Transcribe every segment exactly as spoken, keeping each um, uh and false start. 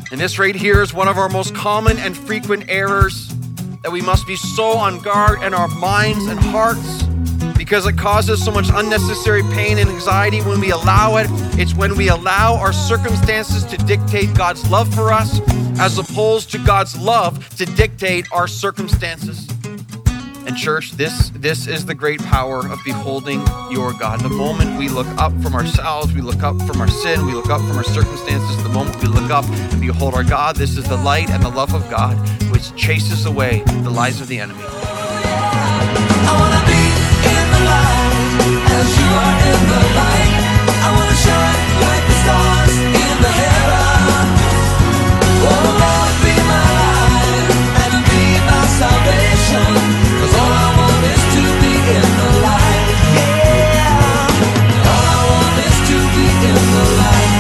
And this right here is one of our most common and frequent errors that we must be so on guard in our minds and hearts because it causes so much unnecessary pain and anxiety when we allow it. It's when we allow our circumstances to dictate God's love for us as opposed to God's love to dictate our circumstances. And church, this, this is the great power of beholding your God. The moment we look up from ourselves, we look up from our sin, we look up from our circumstances, the moment we look up and behold our God, this is the light and the love of God which chases away the lies of the enemy. I wanna be in the light as you are in the light. I wanna shine like the stars in the heaven. Oh Lord, be my light and be my salvation. Cause all I want is to be in the light. Yeah. All I want is to be in the light.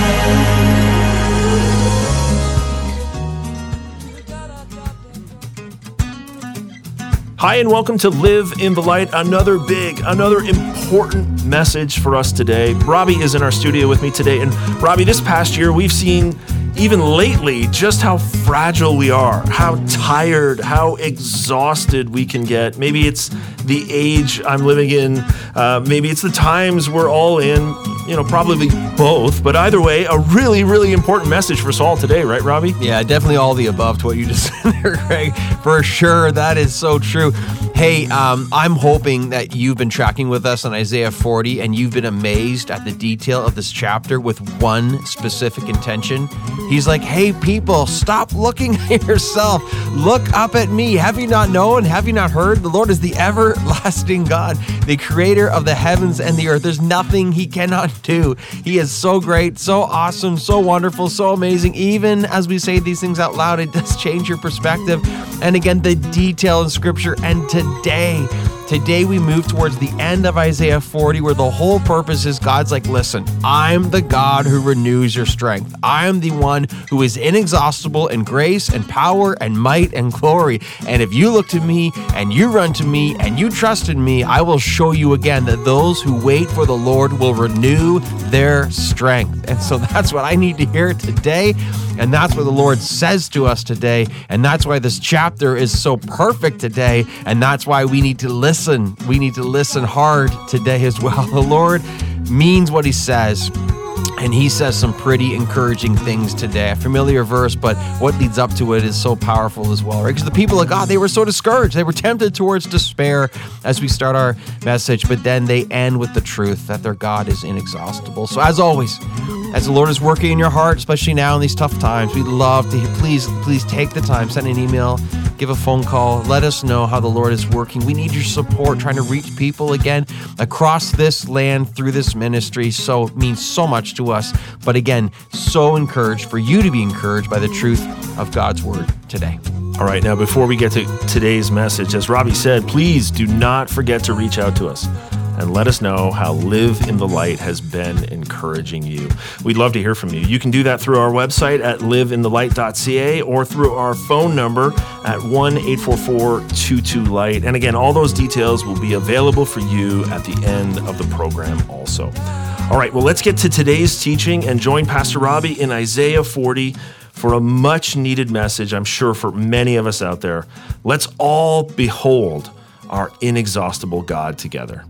Hi, and welcome to Live in the Light, another big, another important message for us today. Robbie is in our studio with me today, and Robbie, this past year, we've seen, even lately, just how fragile we are, how tired, how exhausted we can get. Maybe it's the age I'm living in, uh, maybe it's the times we're all in, you know, probably both, but either way, a really, really important message for us all today, right, Robbie? Yeah, definitely all the above to what you just said there, Greg. For sure, that is so true. Hey, um, I'm hoping that you've been tracking with us on Isaiah forty and you've been amazed at the detail of this chapter with one specific intention. He's like, hey, people, stop looking at yourself. Look up at me. Have you not known? Have you not heard? The Lord is the everlasting God, the creator of the heavens and the earth. There's nothing he cannot do. He is so great, so awesome, so wonderful, so amazing. Even as we say these things out loud, it does change your perspective. And again, the detail in Scripture. And today, Today we move towards the end of Isaiah forty, where the whole purpose is God's like, listen, I'm the God who renews your strength. I am the one who is inexhaustible in grace and power and might and glory. And if you look to me and you run to me and you trust in me, I will show you again that those who wait for the Lord will renew their strength. And so that's what I need to hear today. And that's what the Lord says to us today. And that's why this chapter is so perfect today. And that's why we need to listen. We need to listen hard today as well. The Lord means what he says. And he says some pretty encouraging things today. A familiar verse, but what leads up to it is so powerful as well, right? Because the people of God, they were so discouraged. They were tempted towards despair as we start our message, but then they end with the truth that their God is inexhaustible. So as always, as the Lord is working in your heart, especially now in these tough times, we'd love to hear, please, please take the time, send an email, give a phone call, let us know how the Lord is working. We need your support trying to reach people again across this land through this ministry. So it means so much to us. But again, so encouraged for you to be encouraged by the truth of God's word today. All right, now before we get to today's message, as Robbie said, please do not forget to reach out to us and let us know how Live in the Light has been encouraging you. We'd love to hear from you. You can do that through our website at live in the light dot c a or through our phone number at one eight four four two two light. And again, all those details will be available for you at the end of the program also. All right, well, let's get to today's teaching and join Pastor Robbie in Isaiah forty for a much needed message, I'm sure, for many of us out there. Let's all behold our inexhaustible God together.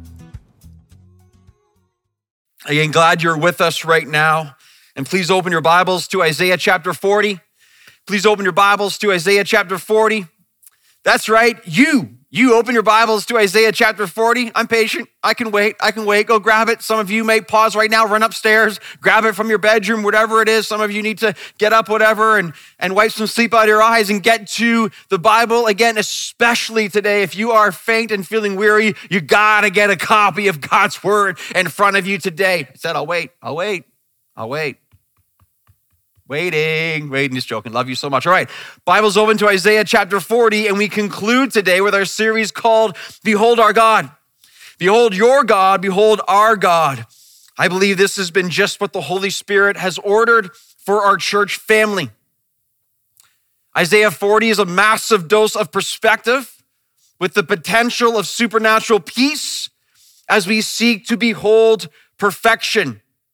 Again, glad you're with us right now. And please open your Bibles to Isaiah chapter forty. Please open your Bibles to Isaiah chapter forty. That's right, you. You open your Bibles to Isaiah chapter forty. I'm patient. I can wait. I can wait. Go grab it. Some of you may pause right now, run upstairs, grab it from your bedroom, whatever it is. Some of you need to get up, whatever, and, and wipe some sleep out of your eyes and get to the Bible. Again, especially today, if you are faint and feeling weary, you gotta get a copy of God's word in front of you today. I said, I'll wait. I'll wait. I'll wait. Waiting, waiting, just joking. Love you so much. All right, Bible's open to Isaiah chapter forty, and we conclude today with our series called Behold Our God. Behold your God, behold our God. I believe this has been just what the Holy Spirit has ordered for our church family. Isaiah forty is a massive dose of perspective with the potential of supernatural peace as we seek to behold perfection.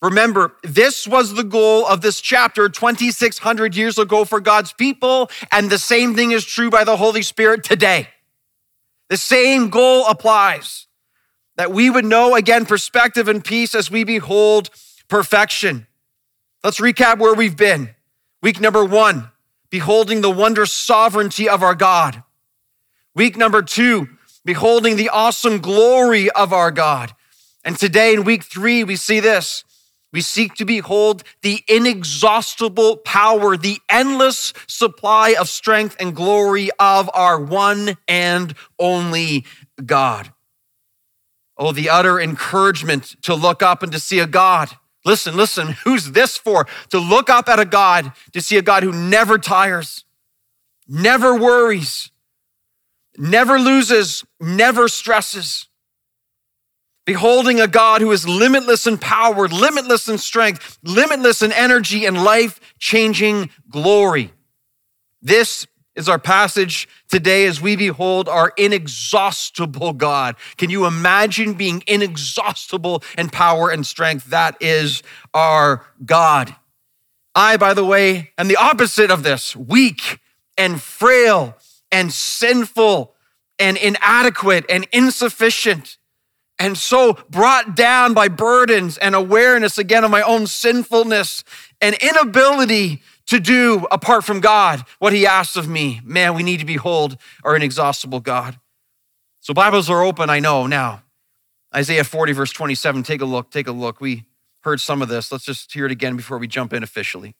Remember, this was the goal of this chapter twenty-six hundred years ago for God's people, and the same thing is true by the Holy Spirit today. The same goal applies, that we would know, again, perspective and peace as we behold perfection. Let's recap where we've been. Week number one, beholding the wondrous sovereignty of our God. Week number two, beholding the awesome glory of our God. And today in week three, we see this. We seek to behold the inexhaustible power, the endless supply of strength and glory of our one and only God. Oh, the utter encouragement to look up and to see a God. Listen, listen, who's this for? To look up at a God, to see a God who never tires, never worries, never loses, never stresses. Beholding a God who is limitless in power, limitless in strength, limitless in energy and life-changing glory. This is our passage today as we behold our inexhaustible God. Can you imagine being inexhaustible in power and strength? That is our God. I, by the way, am the opposite of this, weak and frail and sinful and inadequate and insufficient. And so brought down by burdens and awareness again of my own sinfulness and inability to do apart from God what he asks of me. Man, we need to behold our inexhaustible God. So Bibles are open, I know now. Isaiah forty verse twenty-seven, take a look, take a look. We heard some of this. Let's just hear it again before we jump in officially.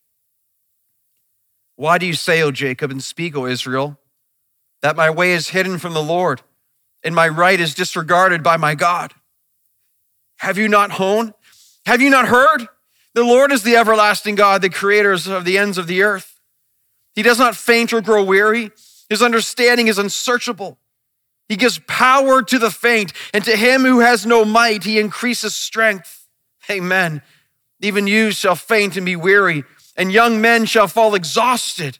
Why do you say, O Jacob, and speak, O Israel, that my way is hidden from the Lord, and my right is disregarded by my God? Have you not known? Have you not heard? The Lord is the everlasting God, the creator of the ends of the earth. He does not faint or grow weary. His understanding is unsearchable. He gives power to the faint, and to him who has no might, he increases strength. Amen. Even youths shall faint and be weary, and young men shall fall exhausted.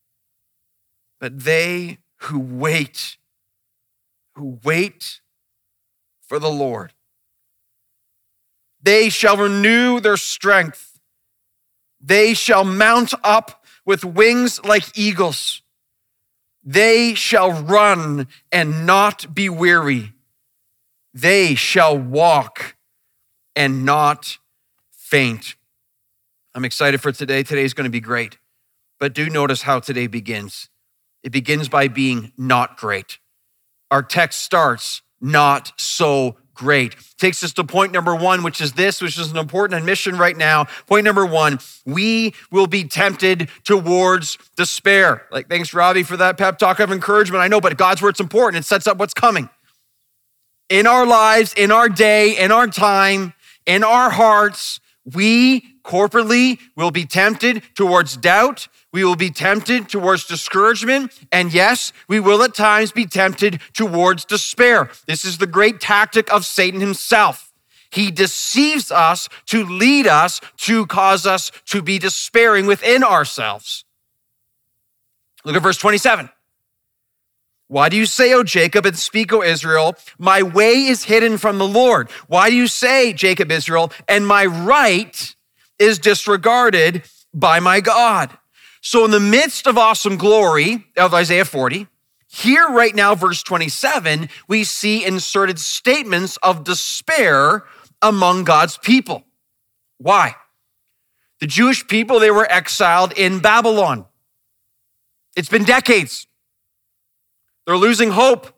But they who wait, who wait for the Lord, they shall renew their strength. They shall mount up with wings like eagles. They shall run and not be weary. They shall walk and not faint. I'm excited for today. Today's going to be great. But do notice how today begins. It begins by being not great. Our text starts not so great. Takes us to point number one, which is this, which is an important admission right now. Point number one, we will be tempted towards despair. Like, thanks, Robbie, for that pep talk of encouragement. I know, but God's word's important. It sets up what's coming. In our lives, in our day, in our time, in our hearts, we corporately will be tempted towards doubt. We will be tempted towards discouragement. And yes, we will at times be tempted towards despair. This is the great tactic of Satan himself. He deceives us to lead us, to cause us to be despairing within ourselves. Look at verse twenty-seven. Why do you say, O Jacob, and speak, O Israel, my way is hidden from the Lord? Why do you say, Jacob, Israel, and my right is disregarded by my God? So in the midst of awesome glory of Isaiah forty, here right now, verse twenty-seven, we see inserted statements of despair among God's people. Why? The Jewish people, they were exiled in Babylon. It's been decades. They're losing hope.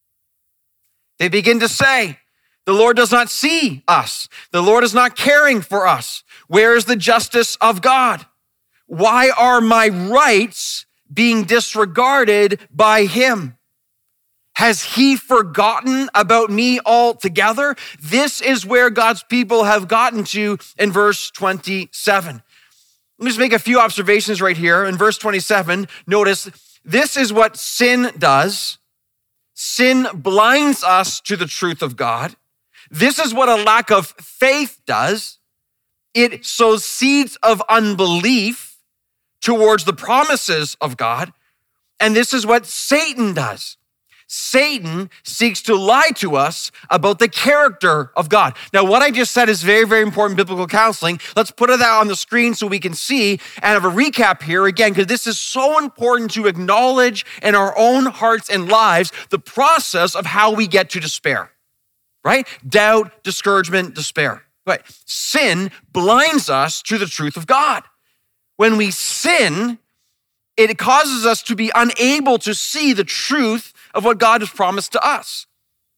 They begin to say, the Lord does not see us. The Lord is not caring for us. Where is the justice of God? Why are my rights being disregarded by him? Has he forgotten about me altogether? This is where God's people have gotten to in verse twenty-seven. Let me just make a few observations right here. In verse twenty-seven, notice this is what sin does. Sin blinds us to the truth of God. This is what a lack of faith does. It sows seeds of unbelief towards the promises of God. And this is what Satan does. Satan seeks to lie to us about the character of God. Now, what I just said is very, very important biblical counseling. Let's put it out on the screen so we can see and have a recap here again, because this is so important to acknowledge in our own hearts and lives the process of how we get to despair, right? Doubt, discouragement, despair. Right? Sin blinds us to the truth of God. When we sin, it causes us to be unable to see the truth of what God has promised to us.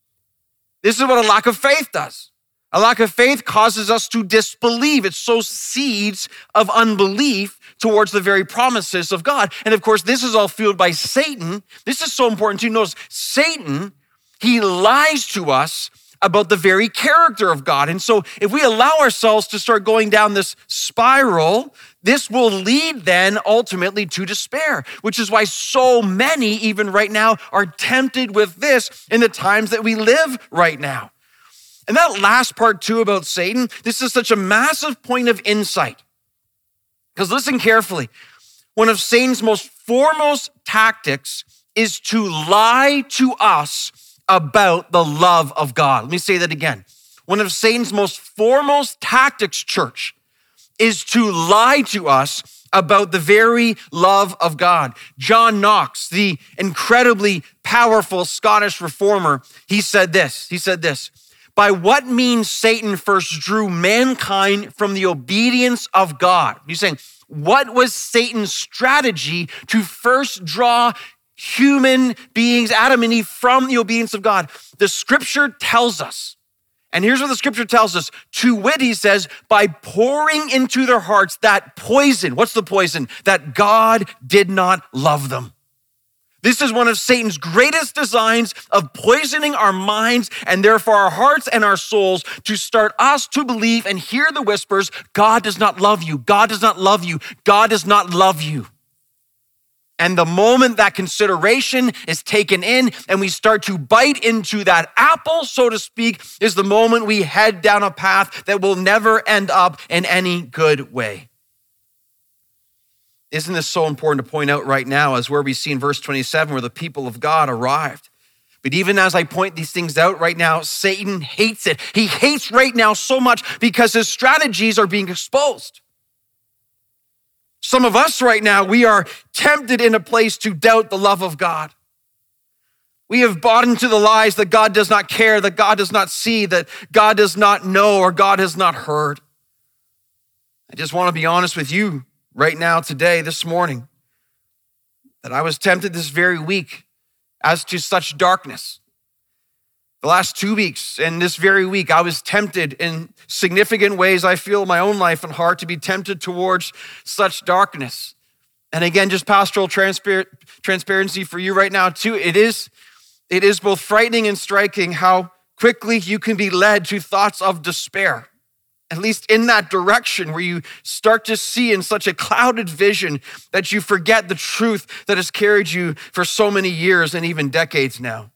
This is what a lack of faith does. A lack of faith causes us to disbelieve. It sows seeds of unbelief towards the very promises of God. And of course, this is all fueled by Satan. This is so important to notice. Satan, he lies to us about the very character of God. And so if we allow ourselves to start going down this spiral, this will lead then ultimately to despair, which is why so many, even right now, are tempted with this in the times that we live right now. And that last part too about Satan, this is such a massive point of insight. Because listen carefully, one of Satan's most foremost tactics is to lie to us about the love of God. Let me say that again. One of Satan's most foremost tactics, church, is to lie to us about the very love of God. John Knox, the incredibly powerful Scottish reformer, he said this, he said this, by what means Satan first drew mankind from the obedience of God. He's saying, what was Satan's strategy to first draw human beings, Adam and Eve, from the obedience of God? The scripture tells us, and here's what the scripture tells us, to wit, he says, by pouring into their hearts that poison. What's the poison? That God did not love them. This is one of Satan's greatest designs of poisoning our minds and therefore our hearts and our souls to start us to believe and hear the whispers, God does not love you, God does not love you, God does not love you. And the moment that consideration is taken in and we start to bite into that apple, so to speak, is the moment we head down a path that will never end up in any good way. Isn't this so important to point out right now, as where we see in verse twenty-seven where the people of God arrived? But even as I point these things out right now, Satan hates it. He hates right now so much because his strategies are being exposed. Some of us right now, we are tempted in a place to doubt the love of God. We have bought into the lies that God does not care, that God does not see, that God does not know, or God has not heard. I just want to be honest with you right now, today, this morning, that I was tempted this very week as to such darkness. The last two weeks and this very week, I was tempted in significant ways, I feel in my own life and heart, to be tempted towards such darkness. And again, just pastoral transpar- transparency for you right now too. It is, it is both frightening and striking how quickly you can be led to thoughts of despair, at least in that direction where you start to see in such a clouded vision that you forget the truth that has carried you for so many years and even decades now.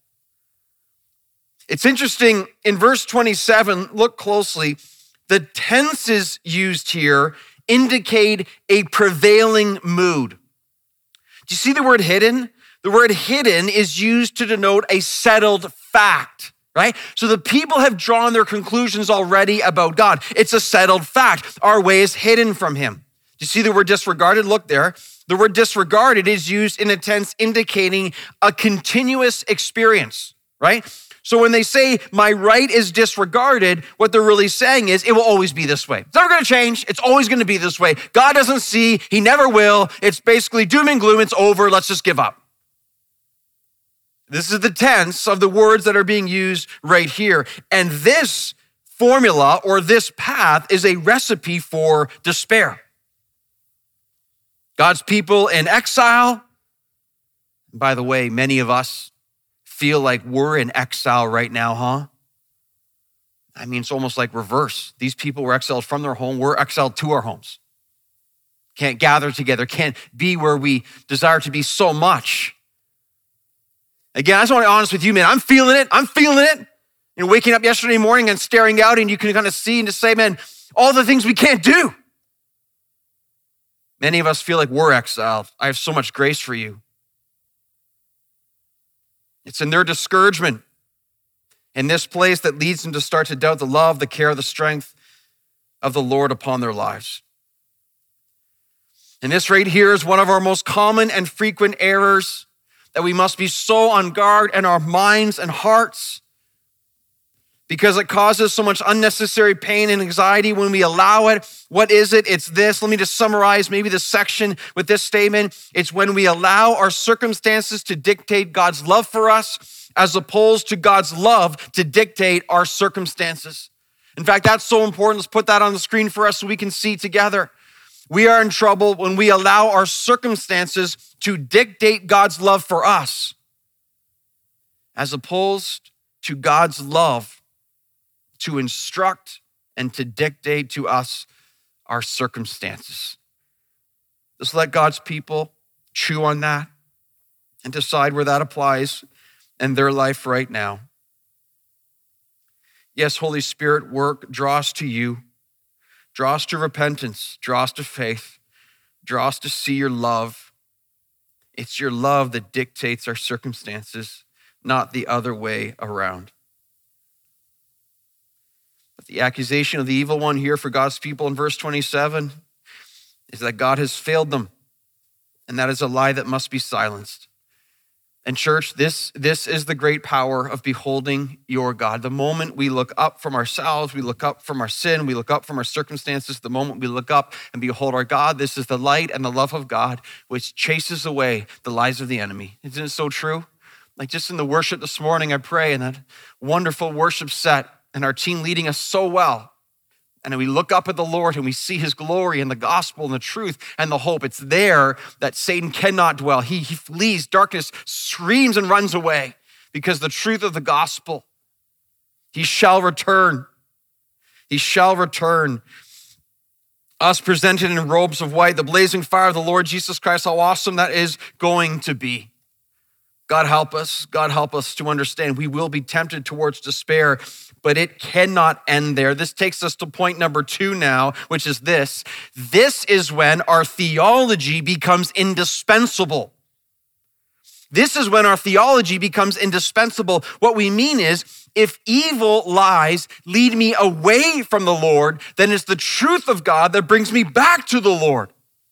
It's interesting, in verse twenty-seven, look closely, the tenses used here indicate a prevailing mood. Do you see the word hidden? The word hidden is used to denote a settled fact, right? So the people have drawn their conclusions already about God. It's a settled fact. Our way is hidden from him. Do you see the word disregarded? Look there. The word disregarded is used in a tense indicating a continuous experience, right? So when they say my right is disregarded, what they're really saying is it will always be this way. It's never going to change. It's always going to be this way. God doesn't see. He never will. It's basically doom and gloom. It's over. Let's just give up. This is the tense of the words that are being used right here. And this formula or this path is a recipe for despair. God's people in exile. By the way, many of us feel like we're in exile right now, huh? I mean, it's almost like reverse. These people were exiled from their home. We're exiled to our homes. Can't gather together, can't be where we desire to be so much. Again, I just want to be honest with you, man. I'm feeling it. I'm feeling it. You know, waking up yesterday morning and staring out, and you can kind of see and just say, man, all the things we can't do. Many of us feel like we're exiled. I have so much grace for you. It's in their discouragement, in this place, that leads them to start to doubt the love, the care, the strength of the Lord upon their lives. And this right here is one of our most common and frequent errors, that we must be so on guard in our minds and hearts, because it causes so much unnecessary pain and anxiety when we allow it. What is it? It's this. Let me just summarize maybe this section with this statement. It's when we allow our circumstances to dictate God's love for us, as opposed to God's love to dictate our circumstances. In fact, that's so important. Let's put that on the screen for us so we can see together. We are in trouble when we allow our circumstances to dictate God's love for us, as opposed to God's love to instruct and to dictate to us our circumstances. Just let God's people chew on that and decide where that applies in their life right now. Yes, Holy Spirit, work, draw us to you. Draw us to repentance, draw us to faith, draw us to see your love. It's your love that dictates our circumstances, not the other way around. But the accusation of the evil one here for God's people in verse twenty-seven is that God has failed them, and that is a lie that must be silenced. And church, this, this is the great power of beholding your God. The moment we look up from ourselves, we look up from our sin, we look up from our circumstances, the moment we look up and behold our God, this is the light and the love of God which chases away the lies of the enemy. Isn't it so true? Like just in the worship this morning, I pray in that wonderful worship set and our team leading us so well. And then we look up at the Lord and we see his glory and the gospel and the truth and the hope. It's there that Satan cannot dwell. He, he flees, darkness screams and runs away because the truth of the gospel, he shall return. He shall return. Us presented in robes of white, the blazing fire of the Lord Jesus Christ, how awesome that is going to be. God help us. God help us to understand we will be tempted towards despair, but it cannot end there. This takes us to point number two now, which is this. This is when our theology becomes indispensable. This is when our theology becomes indispensable. What we mean is, if evil lies lead me away from the Lord, then it's the truth of God that brings me back to the Lord.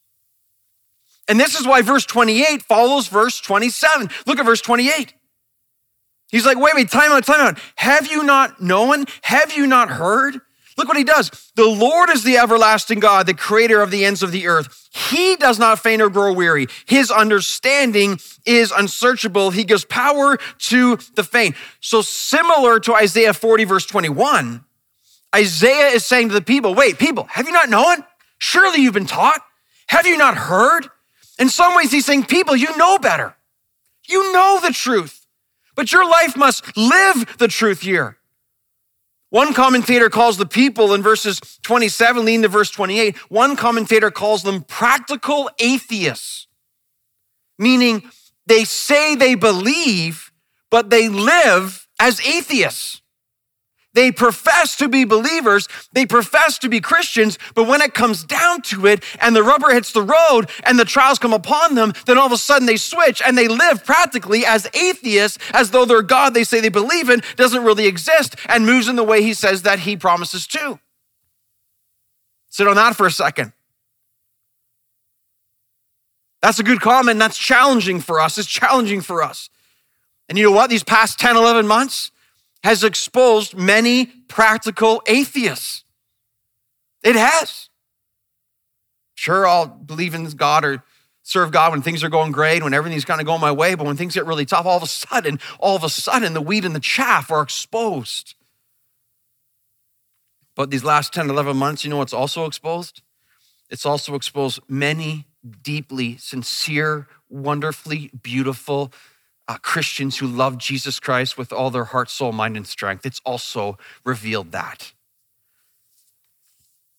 And this is why verse twenty-eight follows verse twenty-seven. Look at verse twenty-eight. He's like, wait, wait, time out, time out. Have you not known? Have you not heard? Look what he does. The Lord is the everlasting God, the creator of the ends of the earth. He does not faint or grow weary. His understanding is unsearchable. He gives power to the faint. So similar to Isaiah forty, verse twenty-one, Isaiah is saying to the people, wait, people, have you not known? Surely you've been taught. Have you not heard? In some ways, he's saying, people, you know better. You know the truth, but your life must live the truth here. One commentator calls the people in verses twenty-seven, leading to verse twenty-eight, one commentator calls them practical atheists, meaning they say they believe, but they live as atheists. They profess to be believers, they profess to be Christians, but when it comes down to it and the rubber hits the road and the trials come upon them, then all of a sudden they switch and they live practically as atheists, as though their God they say they believe in doesn't really exist and moves in the way he says that he promises to. Sit on that for a second. That's a good comment. That's challenging for us. It's challenging for us. And you know what? These past ten, eleven months, has exposed many practical atheists. It has. Sure, I'll believe in God or serve God when things are going great, when everything's kind of going my way, but when things get really tough, all of a sudden, all of a sudden, the wheat and the chaff are exposed. But these last ten, eleven months, you know what's also exposed? It's also exposed many deeply sincere, wonderfully beautiful Uh, Christians who love Jesus Christ with all their heart, soul, mind, and strength. It's also revealed that.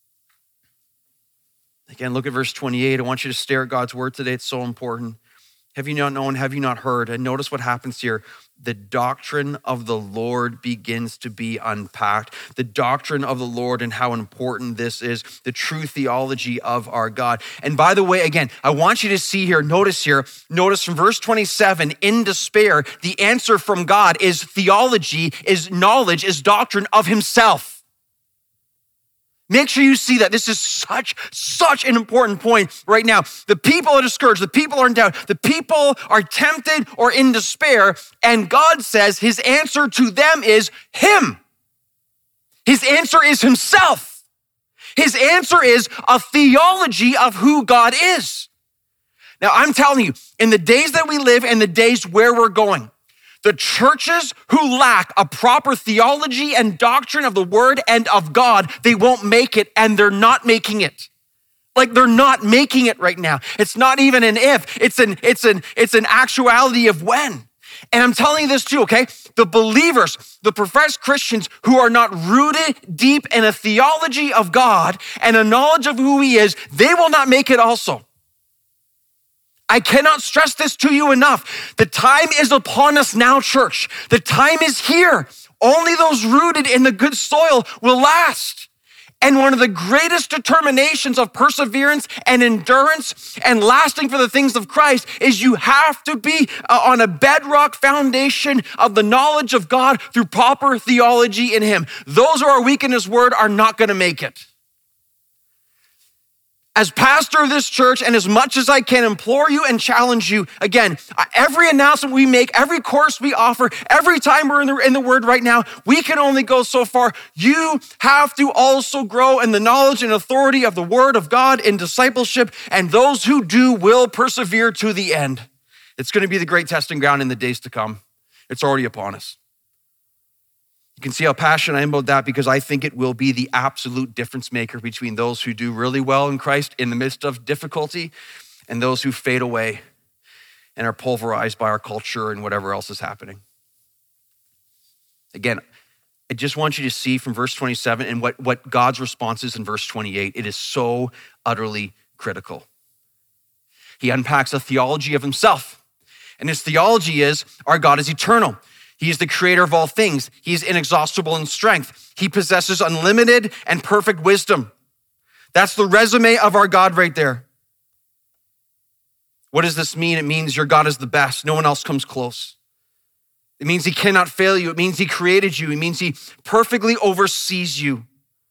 Again, look at verse twenty-eight. I want you to stare at God's word today. It's so important. Have you not known? Have you not heard? And notice what happens here. The doctrine of the Lord begins to be unpacked. The doctrine of the Lord and how important this is, the true theology of our God. And by the way, again, I want you to see here, notice here, notice from verse twenty-seven, in despair, the answer from God is theology, is knowledge, is doctrine of himself. Make sure you see that. This is such, such an important point right now. The people are discouraged. The people are in doubt. The people are tempted or in despair. And God says his answer to them is him. His answer is himself. His answer is a theology of who God is. Now, I'm telling you, in the days that we live and the days where we're going, the churches who lack a proper theology and doctrine of the word and of God, they won't make it, and they're not making it. Like they're not making it right now. It's not even an if, it's an, it's an, it's an actuality of when. And I'm telling you this too, okay? The believers, the professed Christians who are not rooted deep in a theology of God and a knowledge of who he is, they will not make it also. I cannot stress this to you enough. The time is upon us now, church. The time is here. Only those rooted in the good soil will last. And one of the greatest determinations of perseverance and endurance and lasting for the things of Christ is you have to be on a bedrock foundation of the knowledge of God through proper theology in him. Those who are weak in his word are not going to make it. As pastor of this church, and as much as I can implore you and challenge you, again, every announcement we make, every course we offer, every time we're in the, in the word right now, we can only go so far. You have to also grow in the knowledge and authority of the word of God in discipleship, and those who do will persevere to the end. It's going to be the great testing ground in the days to come. It's already upon us. You can see how passionate I am about that because I think it will be the absolute difference maker between those who do really well in Christ in the midst of difficulty and those who fade away and are pulverized by our culture and whatever else is happening. Again, I just want you to see from verse twenty-seven and what, what God's response is in verse twenty-eight. It is so utterly critical. He unpacks a theology of himself, and his theology is our God is eternal. He is the creator of all things. He is inexhaustible in strength. He possesses unlimited and perfect wisdom. That's the resume of our God right there. What does this mean? It means your God is the best. No one else comes close. It means he cannot fail you. It means he created you. It means he perfectly oversees you.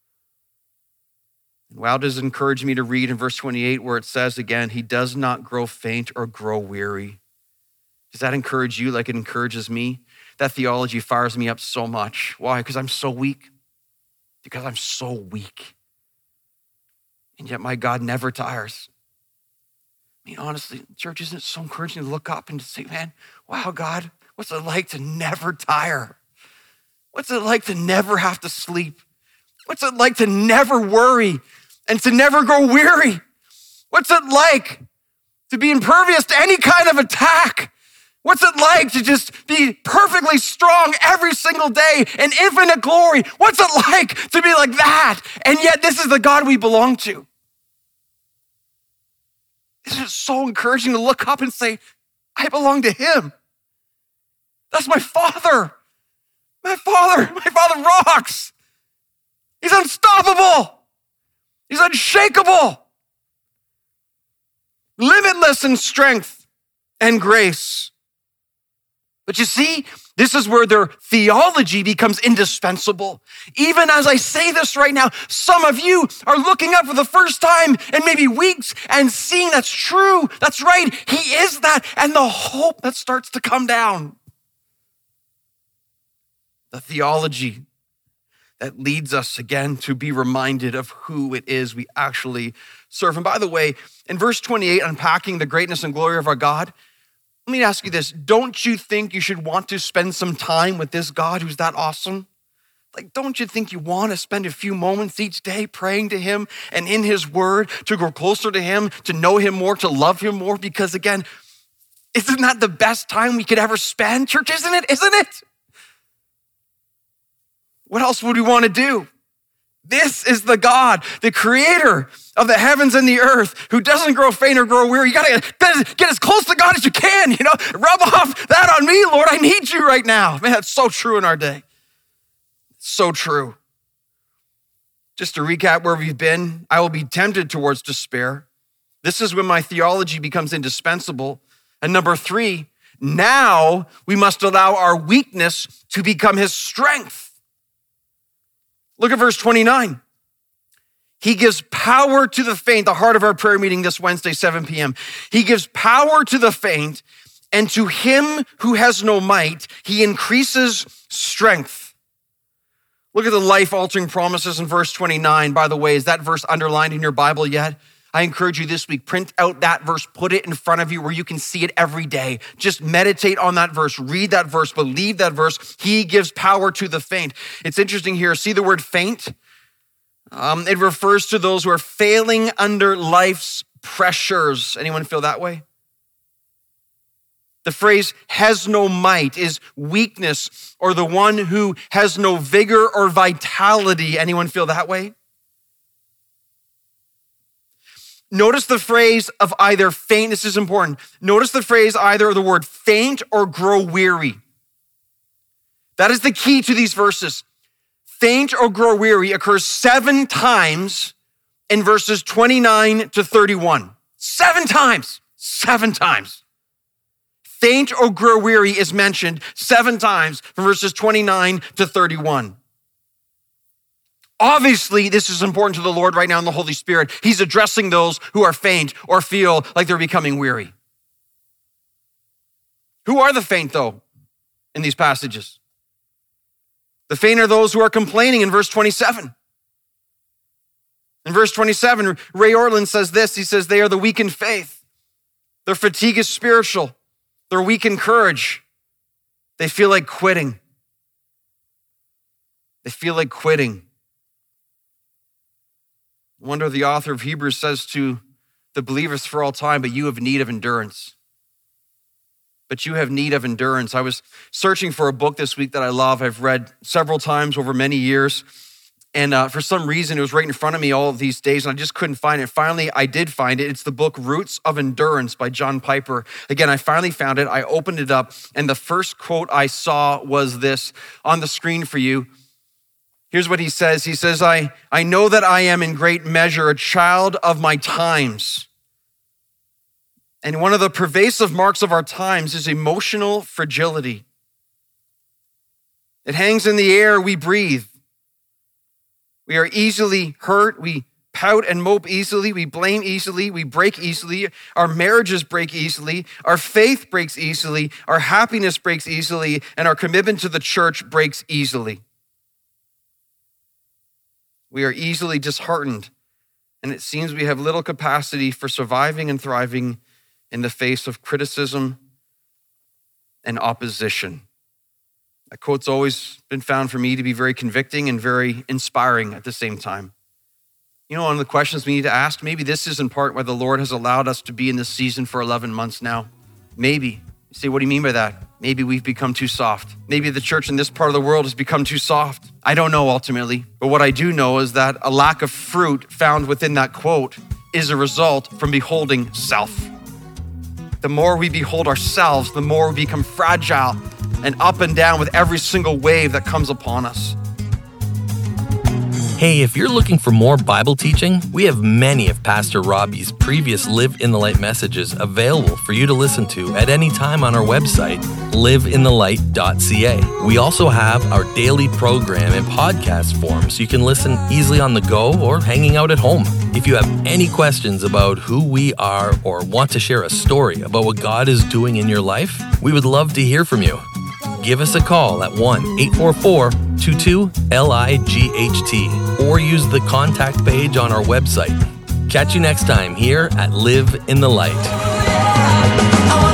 Wow, does it encourage me to read in verse twenty-eight where it says again, he does not grow faint or grow weary. Does that encourage you like it encourages me? That theology fires me up so much. Why? Because I'm so weak. Because I'm so weak. And yet my God never tires. I mean, honestly, church, isn't it so encouraging to look up and to say, man, wow, God, what's it like to never tire? What's it like to never have to sleep? What's it like to never worry and to never grow weary? What's it like to be impervious to any kind of attack? What's it like to just be perfectly strong every single day in infinite glory? What's it like to be like that? And yet this is the God we belong to. Isn't it so encouraging to look up and say, I belong to him. That's my Father. My Father, my Father rocks. He's unstoppable. He's unshakable. Limitless in strength and grace. But you see, this is where their theology becomes indispensable. Even as I say this right now, some of you are looking up for the first time in maybe weeks and seeing that's true. That's right. He is that. And the hope that starts to come down. The theology that leads us again to be reminded of who it is we actually serve. And by the way, in verse twenty-eight, unpacking the greatness and glory of our God, let me ask you this. Don't you think you should want to spend some time with this God who's that awesome? Like, don't you think you want to spend a few moments each day praying to him and in his word to grow closer to him, to know him more, to love him more? Because again, isn't that the best time we could ever spend? Church, isn't it? Isn't it? What else would we want to do? This is the God, the creator of the heavens and the earth, who doesn't grow faint or grow weary. You gotta get, get as close to God as you can, you know? Rub off that on me, Lord. I need you right now. Man, that's so true in our day. So true. Just to recap where we've been, I will be tempted towards despair. This is when my theology becomes indispensable. And number three, now we must allow our weakness to become his strength. Look at verse twenty-nine. He gives power to the faint, the heart of our prayer meeting this Wednesday, seven p.m. He gives power to the faint, and to him who has no might, he increases strength. Look at the life-altering promises in verse twenty-nine. By the way, is that verse underlined in your Bible yet? I encourage you this week, print out that verse, put it in front of you where you can see it every day. Just meditate on that verse, read that verse, believe that verse. He gives power to the faint. It's interesting here. See the word faint? Um, it refers to those who are failing under life's pressures. Anyone feel that way? The phrase has no might is weakness, or the one who has no vigor or vitality. Anyone feel that way? Notice the phrase of either faint, this is important. Notice the phrase either of the word faint or grow weary. That is the key to these verses. Faint or grow weary occurs seven times in verses twenty-nine to thirty-one. Seven times, seven times. Faint or grow weary is mentioned seven times from verses twenty-nine to thirty-one. Obviously, this is important to the Lord right now in the Holy Spirit. He's addressing those who are faint or feel like they're becoming weary. Who are the faint, though, in these passages? The faint are those who are complaining in verse twenty-seven. In verse twenty-seven, Ray Ortlund says this. He says, they are the weak in faith. Their fatigue is spiritual. They're weak in courage. They feel like quitting. They feel like quitting. I wonder what the author of Hebrews says to the believers for all time, but you have need of endurance. But you have need of endurance. I was searching for a book this week that I love. I've read several times over many years. And uh, for some reason, it was right in front of me all of these days, and I just couldn't find it. Finally, I did find it. It's the book Roots of Endurance by John Piper. Again, I finally found it. I opened it up, and the first quote I saw was this on the screen for you. Here's what he says. He says, I, I know that I am in great measure a child of my times. And one of the pervasive marks of our times is emotional fragility. It hangs in the air we breathe. We are easily hurt. We pout and mope easily. We blame easily. We break easily. Our marriages break easily. Our faith breaks easily. Our happiness breaks easily. And our commitment to the church breaks easily. We are easily disheartened, and it seems we have little capacity for surviving and thriving in the face of criticism and opposition. That quote's always been found for me to be very convicting and very inspiring at the same time. You know, one of the questions we need to ask, maybe this is in part why the Lord has allowed us to be in this season for eleven months now. Maybe. You say, what do you mean by that? Maybe we've become too soft. Maybe the church in this part of the world has become too soft. I don't know ultimately, but what I do know is that a lack of fruit found within that quote is a result from beholding self. The more we behold ourselves, the more we become fragile and up and down with every single wave that comes upon us. Hey, if you're looking for more Bible teaching, we have many of Pastor Robbie's previous Live in the Light messages available for you to listen to at any time on our website, live in the light dot c a. We also have our daily program in podcast form so you can listen easily on the go or hanging out at home. If you have any questions about who we are or want to share a story about what God is doing in your life, we would love to hear from you. Give us a call at one eight four four, two two, L I G H T or use the contact page on our website. Catch you next time here at Live in the Light.